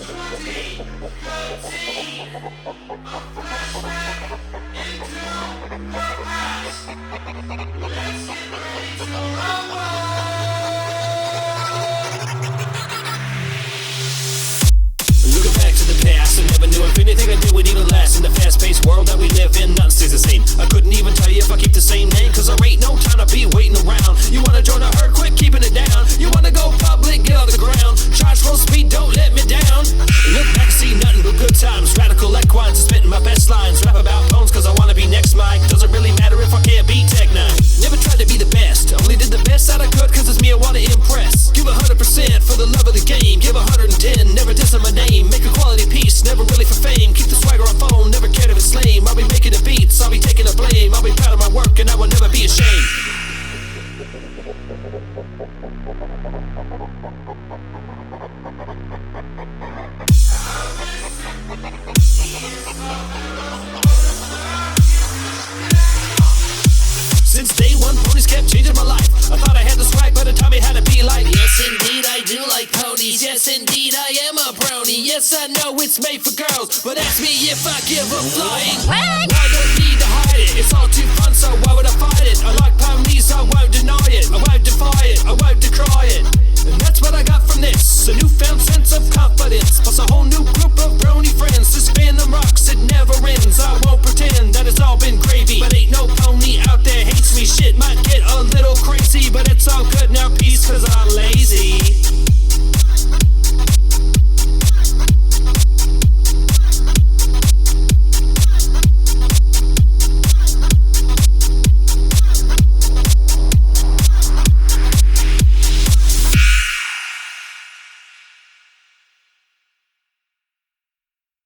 Looking back to the past, I never knew if anything I did would even last. In the fast-paced world that we live in, nothing stays the same. I couldn't even tell you if I keep the same name, cause there ain't no time to be waiting around. You wanna join a herd, quit keeping it down. You wanna go public, get on the ground. Charge full speed, don't let me down. Look back and see nothing but good times. Radical equines, spitting my best lines. Rap about phones cause I wanna be next Mike. Doesn't really matter if I can't be Tech 9. Never tried to be the best, only did the best that I could cause it's me I wanna impress. Give 100% for the love of the game. Give 110, never dissing my name. Make a quality piece, never really for fame. Keep the swagger on phone, never cared if it's lame. I'll be making the beats, I'll be taking the blame. I'll be proud of my work and I will never be ashamed. Since day one, ponies kept changing my life. I thought I had the swag, but it taught me how to be like. Yes, indeed, I do like ponies. Yes, indeed, I am a brony. Yes, I know it's made for girls, but ask me if I give a flying. I don't need to hide it. It's all too fun, so why would I fight it? I like power.